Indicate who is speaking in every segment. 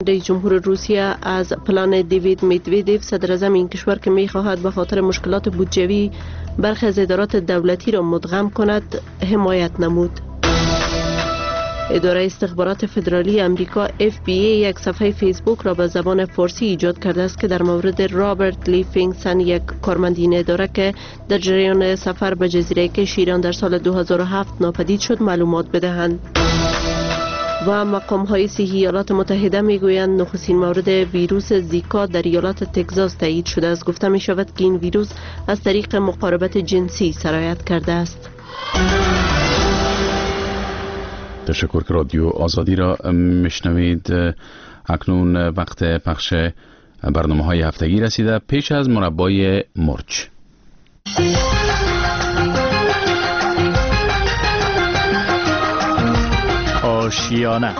Speaker 1: رئیس جمهور روسیه از پلان دیوید مدودیو صدر اعظم این کشور که می‌خواهد به خاطر مشکلات بودجویی برخی از ادارات دولتی را مدغم کند حمایت نمود. اداره استخبارات فدرالی امریکا FBI یک صفحه فیسبوک را به زبان فارسی ایجاد کرده است که در مورد رابرت لیفینگستون، یک کارمند این اداره که در جریان سفر به جزیره کش ایران در سال 2007 ناپدید شد معلومات بدهند. و مقام های صحی ایالات متحده میگویند نخستین مورد ویروس زیکا در ایالات تگزاس تایید شده است. گفته می شود که این ویروس از طریق مقاربت جنسی سرایت کرده است.
Speaker 2: تشکر که رادیو آزادی را میشنوید. اکنون وقت پخش برنامه های هفتگی رسیده. پیش از مربای مرچ.
Speaker 3: آشیانه،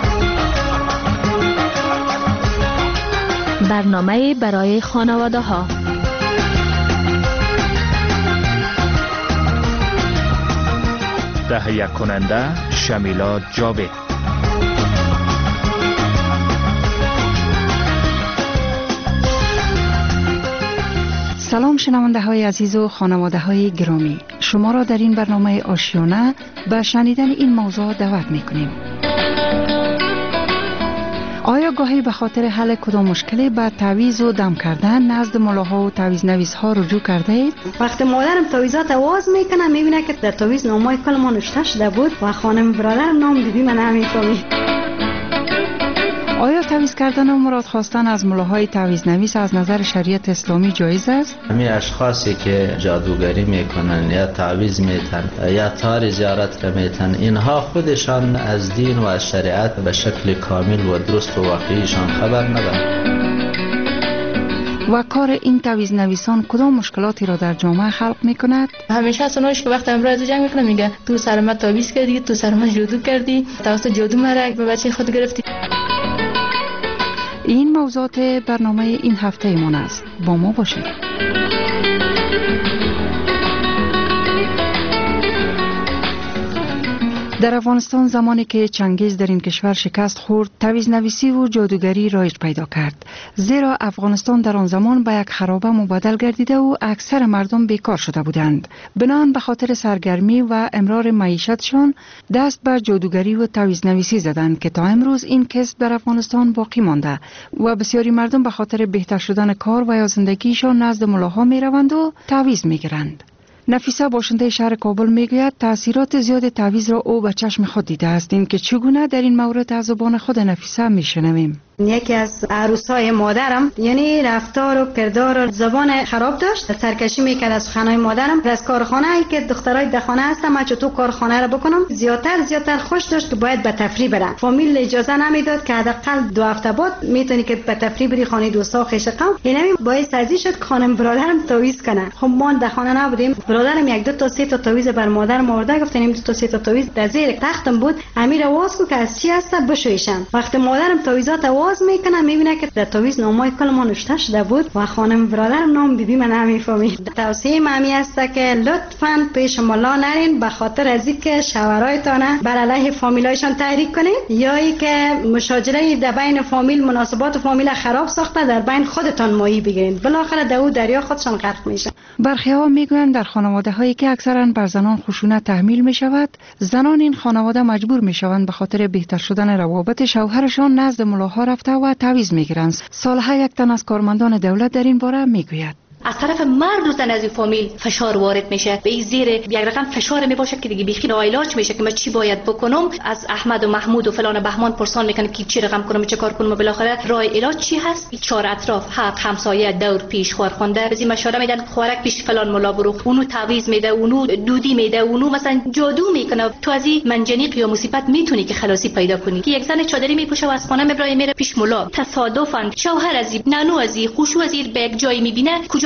Speaker 4: برنامه برای خانواده ها.
Speaker 3: تهیه کننده شمیلا جاوید.
Speaker 5: سلام شنونده های عزیز و خانواده های گرامی، شما را در این برنامه آشیانه به شنیدن این موضوع دعوت می کنیم. آیا گاهی به خاطر حل کدام مشکلی به تعویض و دم کردن نزد ملاها و تعویض نویس ها رجوع کرده اید؟
Speaker 6: وقتی مادرم تعویضات آواز میکنه میبینه که در تعویض نامای کل ما نوشته شده بود و خانم برادرم نام بیبی من نمیفهمید.
Speaker 5: آیا تعویض کردن و مراد خواستن از ملاهای تعویض نویس از نظر شریعت اسلامی جایز است؟
Speaker 7: همین اشخاصی که جادوگری میکنن یا تعویض میتن یا تار زیارت که میتن، اینها خودشان از دین و از شریعت به شکل کامل و درست و واقعیشان خبر ندارند.
Speaker 5: و کار این تعویض نویسان کدام مشکلاتی را در جامعه خلق میکند؟
Speaker 8: همیشه از اونایش که وقت امروز جنگ میکنه میگه تو سر من تعویض کردی، تو سر من جادو کردی، توسط جادو مرا به بچه خود گرفتی.
Speaker 5: این موضوعات برنامه این هفته ایمان است. با ما باشید. در افغانستان زمانی که چنگیز در این کشور شکست خورد، تعویض نویسی و جادوگری رایج پیدا کرد، زیرا افغانستان در آن زمان به یک خرابه مبدل گردیده و اکثر مردم بیکار شده بودند. بنابراین به خاطر سرگرمی و امرار معیشتشان دست به جادوگری و تعویض نویسی زدند که تا امروز این کسب در افغانستان باقی مانده و بسیاری مردم به خاطر بهتر شدن کار و یا زندگیشان نزد ملاها می روند و تعویض می گیرند. نفیسه باشنده شهر کابل میگوید تأثیرات زیاد تعویض را او به چشم خود دیده است. این که چگونه در این مورد از زبان خود نفیسه میشنویم.
Speaker 6: یکی از عروسای مادرم یعنی رفتار و کردار و زبان خراب داشت، سرکشی میکرد از خانه مادرم. از کارخانه ای که دخترای ده خانه هستم من چطور کارخانه را بکنم، زیادتر خوش داشت که باید به تفریح برم. فامیل اجازه نمیداد که حداقل 2 هفته بعد میتونی که به تفریح بری خانه دوستا و خویش قوم. اینم باعث ازی شد خانم برادرم تعویض کنه. خب ما ده خانه نبودیم، برادرم 1 2 تا 3 تا تعویض بر مادرم آورده، گفتن این 2 تا 3 تا تعویض در زیر تختم بود، امیر آواز کو که از چی هست بشویشم. وقتی مادرم تعویضات آواز میکنه میبینه که در تعویض نامای کل ما نوشته شده بود و خانم برادرم نام بیبی من نمیفهمید. توصیه مامی است که لطفاً پیش ملا نرین به خاطر از اینکه شوهرایتان بر علیه فامیلایشان تحریک کنین یا اینکه مشاجره در بین فامیل، مناسبات فامیل خراب ساخته در بین خودتان ماهی بگیرین، بالاخره در دریا خودشان غرق میشن.
Speaker 5: برخی ها میگویند در خانواده هایی که اکثرا بر زنان خشونت تحمیل می شود، زنان این خانواده مجبور می شوند به خاطر بهتر شدن روابط شوهرشان نزد ملاها رفته و تعویض می گیرند. سالها یک تن از کارمندان دولت در این باره می گوید
Speaker 9: از طرف مرد و زن از این فامیل فشار وارد میشه، به این زیر یک رقم فشار میباشه که دیگه بیخی ناعلاج میشه که من چی باید بکنم. از احمد و محمود و فلان و بهمان پرسان میکنه که چی رقم کنم، چه کار کنم، و بالاخره راه علاج چی هست؟ چهار اطراف، حق، همسایه، دور پیش خورخونده بزی مشوره میدن، خوارک پیش فلان ملا برو، اونو تعویض میده، اونو دودی میده، اونو مثلا جادو میکنه. تو از این منجنیق یا مصیبت میتونی که خلاصی پیدا کنی. که یک زن چادری میپوشه و از خانه میبره میره پیش ملا، تصادفاً شوهر از این، نانو از این، خوشو از این به یک جایی میبینه، کجا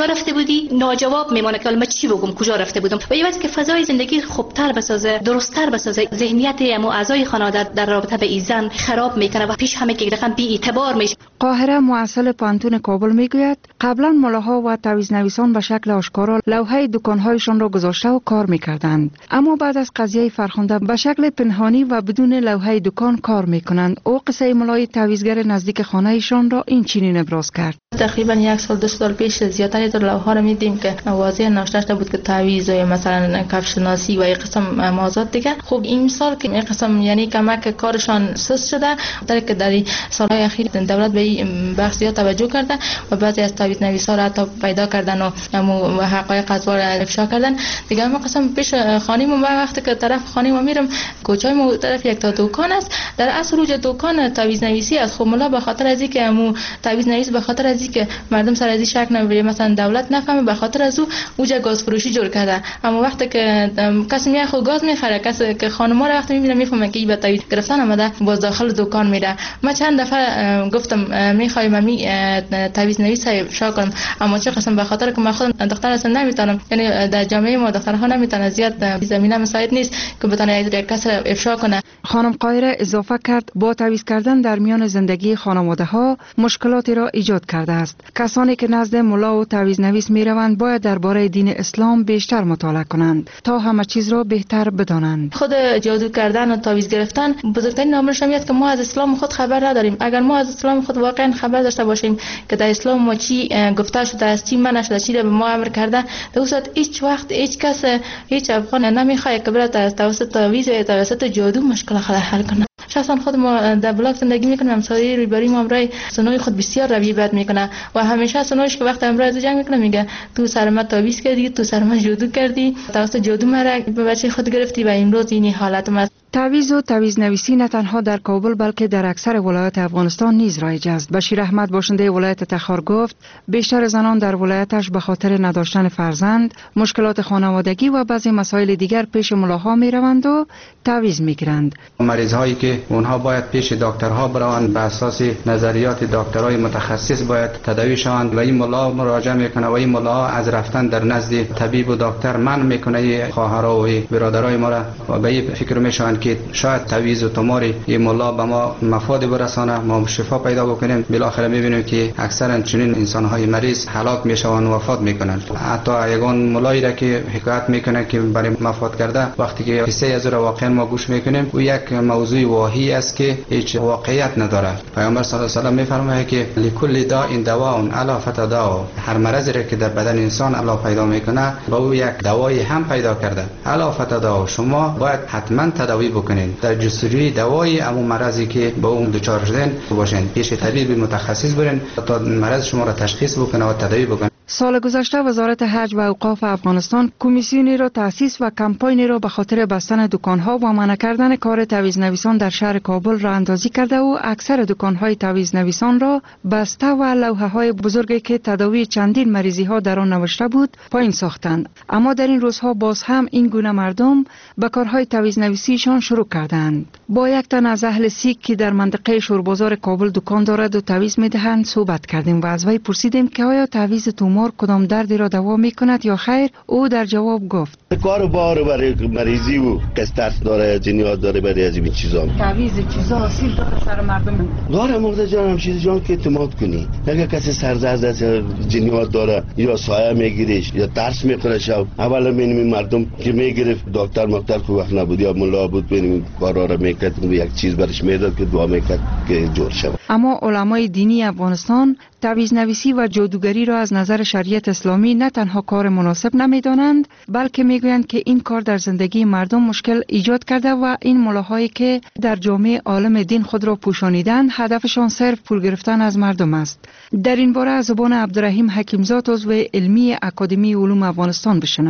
Speaker 9: رفته بودی ناجواب میمونه که من چی بگم کجا رفته بودم و یه که فضای زندگی خوبتر بسازه درستتر بسازه ذهنیت اعضای خانواده در رابطه به ایزن خراب میکنه و پیش همه که رقم بی اعتبار میشه.
Speaker 5: قاهره محصل پانتون کابل میگوید قبلا ملاها و تعویض نویسان به شکل آشکارا لوحه دکانهایشان را گذاشته و کار میکردند، اما بعد از قضیه فرخنده به شکل پنهانی و بدون لوحه دکان کار میکنند. او قصه ملای تعویضگر نزدیک خانه ایشان را این چنین ابراز کرد.
Speaker 8: تقریبا 1 سال 2 سال پیش زیاتر از لوحه را میدیم که واضح ناشناس بود که تعویض یا مثلا کفشناسی و این قسم موضوعات دیگه. خب این سال که این قسم یعنی کمک کارشان سست شده، در که در سالهای اخیر دولت به این بخش زیاد توجه کرده و بعضی از تعویض نویسا را حتی پیدا کردن و حقایق از وار افشا کردن دیگه. ما قسم پیش خانیمون وقتی که طرف خانیمون میرم کوچای مو طرف یک تا دکان است، در اصل روج دکان تعویض نویسی است. خب ملا به خاطر از اینکه مو تعویض نویس به خاطر از اینکه مردم سر از این شک نمیبره مثلا دولت نفهمه به خاطر از او اوج گاز فروشی جور کرده. اما وقتی که کسی میاد خود گاز میخره، کسی که خانم‌ها رو وقتی میبینه میفهمه که این به تعویض گرفتن آمده باز داخل دکان میره. من چند دفعه گفتم میخوایم می تعویض نویس افشا کنم، اما چه قسم به خاطر که من خودم دختر هستم نمیتونم، یعنی در جامعه ما دخترها نمیتونن زیاد زمینه مساعد نیست که بتونه یک کس افشا کنه.
Speaker 5: خانم قاهره اضافه کرد با تعویض کردن در میان زندگی خانواده ها مشکلاتی را ایجاد کرده است. کسانی که نزد ملا و تعویض نویس می روند باید درباره دین اسلام بیشتر مطالعه کنند تا همه چیز را بهتر بدانند.
Speaker 8: خود جادو کردن و تعویض گرفتن بزرگترین عاملش این است که ما از اسلام خود خبر نداریم. اگر ما از اسلام خود واقعا خبر داشته باشیم که در اسلام ما چی گفته شده است، چی منع شده، چی به ما امر کرده، در اون هیچ وقت هیچ کس هیچ افغان نمیخواد که بره توسط تعویض یا توسط جادو مشکل خود حل کنه. شخصا خود ما در بلاک زندگی میکنیم، همسایه روبروی ما امرای سنوی خود بسیار روی بد میکنه و همیشه سنویش که وقت امرای جنگ میکنه میگه تو سر من تعویض کردی، تو سر من جادو کردی، توسط جادو مرا به بچه خود گرفتی و امروز این حالت ما.
Speaker 5: تعویض و تعویض نویسی نه تنها در کابل بلکه در اکثر ولایات افغانستان نیز رایج است. بشیر احمد باشنده ولایت تخار گفت بیشتر زنان در ولایتش به خاطر نداشتن فرزند، مشکلات خانوادگی و بعضی مسائل دیگر پیش ملاها می روند و تعویض می گیرند.
Speaker 10: مریض هایی که اونها باید پیش دکترها بروند به اساس نظریات دکترای متخصص باید تداوی شوند و این ملا مراجعه میکنه و این ملا از رفتن در نزد طبیب و دکتر منع میکنه. خواهرها و برادرای ما را و به این فکر میشوند که شاید تعویض و تمار این ملا به ما مفاد برسانه، ما شفا پیدا بکنیم. بالاخره میبینیم که اکثرا چنین انسان‌های مریض هلاک میشوند و وفات میکنند. حتی یگان ملایی را که حکایت میکنه که برای مفاد کرده، وقتی که قصه از را واقعا ما گوش میکنیم او یک موضوع واهی است که هیچ واقعیت نداره. پیامبر صلی الله علیه و آله میفرماید که لکل داء دواء الا فتداء، هر مرضی را که در بدن انسان الله پیدا میکنه با او یک دوایی هم پیدا کرده. الا فتداء، شما باید حتما تداوی بکنین، در جستجوی دوایی امون مرضی که با اون دچار شدن باشین، پیش طبیب متخصص برین تا مرض شما را تشخیص بکنه و تداوی بکنه.
Speaker 5: سال گذشته وزارت حج و اوقاف افغانستان کمیسیونی را تأسیس و کمپاینی را به خاطر بستن دکان‌ها و منع کردن کار تعویض نویسان در شهر کابل راه اندازی کرده و اکثر دکان‌های تعویض نویسان را بسته و لوحه‌های بزرگی که تداوی چندین مریضی‌ها در آن نوشته بود پایین ساختند. اما در این روزها باز هم این گونه مردم به کارهای تعویض نویسیشان شروع کردند. با یک تن از اهل سیک که در منطقه شوربازار کابل دکان دارد و تعویض می‌دهند صحبت کردیم و از وی پرسیدیم که آیا تعویض تومور کدام دردی را دوا می‌کند یا خیر. او در جواب گفت
Speaker 11: کار بار برای مریضی و قسطرس داره، جنیات داره، برای از این چیزا
Speaker 5: تعویض چیزا اصیل داره سر مردم
Speaker 11: داره. مرده جان هم چیز جان که اعتماد کنی، اگر کسی سردرد است جنیات داره یا سایه میگیرش یا ترس میکنه شب اولا ببینیم مردم که میگرفت دکتر مقدر کو وقت نبود یا ملا بود ببینیم کارا را میکرد و یک چیز برش میداد که دعا میکرد که جور شود.
Speaker 5: اما علمای دینی افغانستان تعویض نویسی و جادوگری را از نظر شریعت اسلامی نه تنها کار مناسب نمیدانند بلکه میگویند که این کار در زندگی مردم مشکل ایجاد کرده و این ملاهایی که در جامعه عالم دین خود را پوشانیدند هدفشان صرف پول گرفتن از مردم است. در این باره از زبان عبدالرحیم حکیمزاد عضو علمی اکادمی علوم افغانستان بشنوید.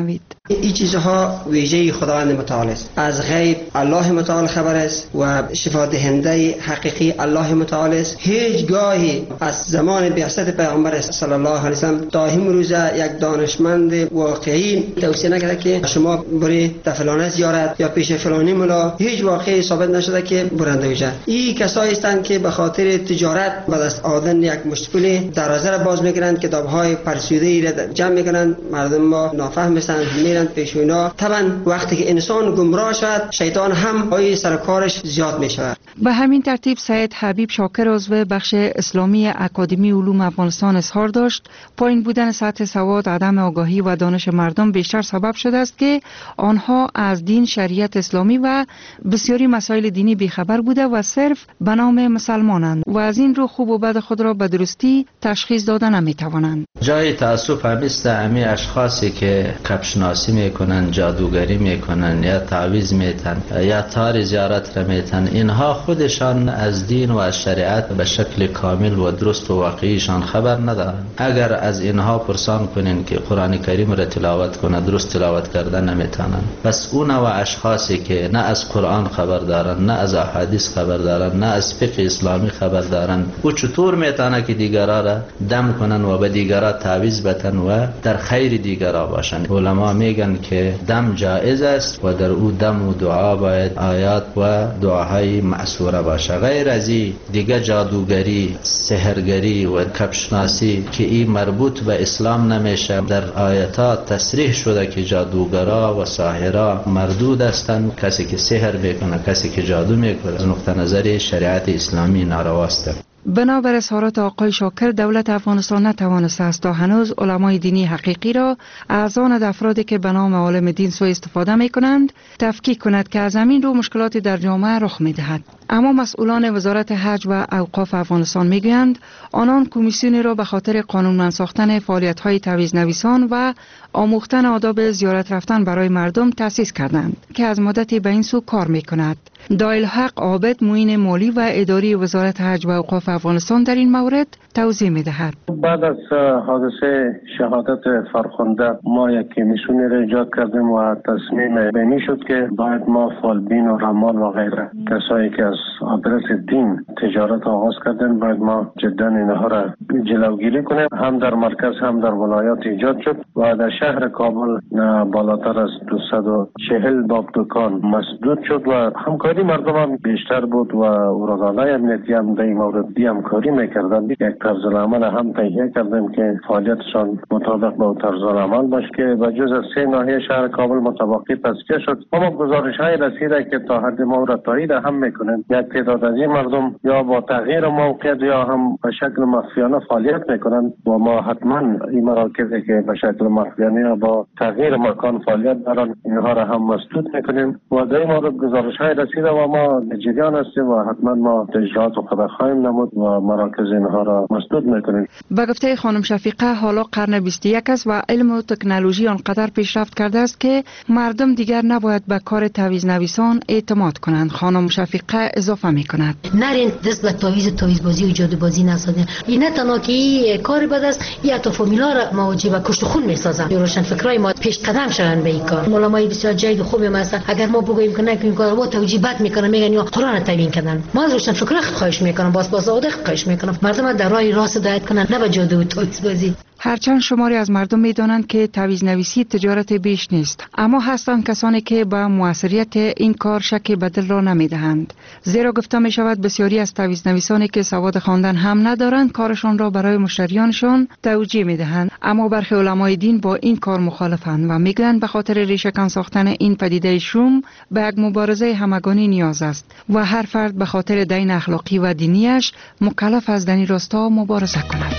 Speaker 12: این چیزها ویژه خداوند متعال است. از غیب الله متعال خبر است و شفا دهنده حقیقی الله متعال است. هیچ گاهی از زمان بعثت پیامبر صلی الله علیه و سلم تا امروز یک دانشمند واقعی توصیه نکرده که شما برید در فلان زیارت یا پیش فلانی ملا. هیچ واقعی ثابت نشده که برنده بشه. این کسایی هستند که به خاطر تجارت به دست آوردن یک مشت پول دروازه را باز میکنند، کتاب‌های فرسوده را جمع میکنند، مردم ما نافهم هستند میرند پیش اونا. طبعا وقتی که انسان گمراه شد شیطان هم پای سر کارش زیاد میشود.
Speaker 5: به همین ترتیب سید حبیب شاکر عضو بخش اسلامی اکادمی علوم افغانستان اظهار داشت پایین بودن سطح سواد، عدم آگاهی و دانش مردم بیشتر سبب شده است که آنها از دین، شریعت اسلامی و بسیاری مسائل دینی بیخبر بوده و صرف به نام مسلمانند و از این رو خوب و بد خود را به درستی تشخیص داده نمیتوانند.
Speaker 7: جای تأسف همیست امی اشخاصی که کفشناسی میکنن، جادوگری میکنن یا تعویض میتن یا تار زیارت را میتن، اینها خودشان از دین و از شریعت به شکل کامل و درست و واقعیشان خبر ندارند. اگر از اینها پرسان کنین که قرآن کریم را تلاوت کنه، درست تلاوت کردن نمیتونن. بس اون و اشخاصی که نه از قرآن خبر دارن، نه از احادیث خبر دارن، نه از فقه اسلامی خبر دارن، او چطور میتونه که دیگران را دم کنن و به دیگران تعویض بتن و در خیر دیگران باشن؟ علما میگن که دم جایز است و در او دم و دعا باید آیات و دعاهای معصوره باشه. غیر از این دیگه جادوگری، سحرگری و کفشناسی که این مربوط به اسلام نمیشه. در آیات تصریح شده که جادوگرا و ساحرا مردود هستند. کسی که سحر میکنه، کسی که جادو میکنه از نقطه نظر شریعت اسلامی نارواست.
Speaker 5: بنابر اظهارات آقای شاکر، دولت افغانستان نتوانسته است تا هنوز علمای دینی حقیقی را از آن افرادی که به نام عالم دین سوء استفاده می کنند تفکیک کند که از همین رو مشکلاتی در جامعه رخ می دهد. اما مسئولان وزارت حج و اوقاف افغانستان می گویند آنان کمیسیونی را به خاطر قانونمند ساختن فعالیت‌های تعویض نویسان و آموختن آداب زیارت رفتن برای مردم تأسیس کردند که از مدتی به این سو کار می کند. دایل حق عابد، معین مالی و اداری وزارت حج و اوقاف افغانستان در این مورد توضیح می دهد.
Speaker 13: بعد از حادثه شهادت فرخنده ما یک کمیسیونی را ایجاد کردیم و تصمیم بینی شد که باید ما فالبین و رمان و غیره کسایی که از آدرس دین تجارت آغاز کردن باید ما جدا اینها را جلوگیری کنیم. هم در مرکز هم در ولایات ایجاد شد و در شهر کابل بالاتر از 240 باب دکان مسدود شد و همکاری مردم هم بیشتر بود و ارگانهای امنیتی هم در این مورد همکاری میکردند. یک طرز العمل هم تهیه کردیم که فعالیتشان مطابق با طرز العمل باشه که به جز از 3 ناحیه شهر کابل متوقف تصفیه شد. اما گزارش‌های رسیده که تا حد ما را تایید هم میکنند. یک تعداد از این مردم یا با تغییر موقعیت یا هم به شکل مخفیانه فعالیت میکنند و ما حتما این مراکزی که به شکل مخفیانه یا با تغییر مکان فعالیت دارند اینها را هم مسدود میکنیم و در این مورد گزارش‌های رسیده و ما در جریان هستیم و حتما ما اجراءات خود خواهیم نمود و مراکز اینها را مسدود میکنیم.
Speaker 5: به گفته خانم شفیقه حالا قرن 21 است و علم و تکنولوژی آنقدر پیشرفت کرده است که مردم دیگر نباید به کار تعویض نویسان اعتماد کنند. خانم شفیقه اضافه میکند
Speaker 14: نرین دست به تعویض بازی و جادو بازی نسازین. این نه تنها که کار بد است، یا تو فامیلا را مواجه با کشت خون میسازن. روشن فکرای ما پیش قدم شدن به این کار. علمای بسیار جید خوبی هستند. اگر ما بگوییم که نکنیم کار ما توجیهات میکنن، میگن یا قرآن تعیین کردن. ما از روشن فکرای خواهش میکنم، باز صادق خواهش میکنم مردم در راه راست هدایت کنن، نه به جادو و تعویض بازی.
Speaker 5: هرچند شماری از مردم میدانند که تعویض نویسی تجارت بیش نیست، اما هستند کسانی که با موثریت این کار شک به دل را نمیدهند. زیرا گفته می شود بسیاری از تعویض نویسانی که سواد خواندن هم ندارند کارشان را برای مشتریانشان توجیه میدهند. اما برخی علمای دین با این کار مخالفند و میگویند به خاطر ریشه‌کن ساختن این پدیده شوم به یک مبارزه همگانی نیاز است و هر فرد به خاطر دین اخلاقی و دینیش مکلف است در این راستا مبارزه کند.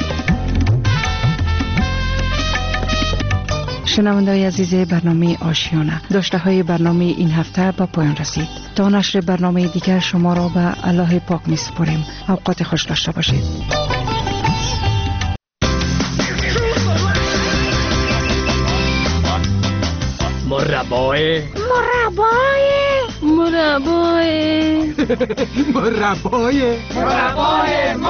Speaker 5: شنونده‌های عزیز برنامه آشیانه، داشته های برنامه این هفته به پایان رسید. تا نشر برنامه دیگر شما را به الله پاک می سپاریم. اوقات خوش داشته باشید.
Speaker 3: مربای
Speaker 4: مربای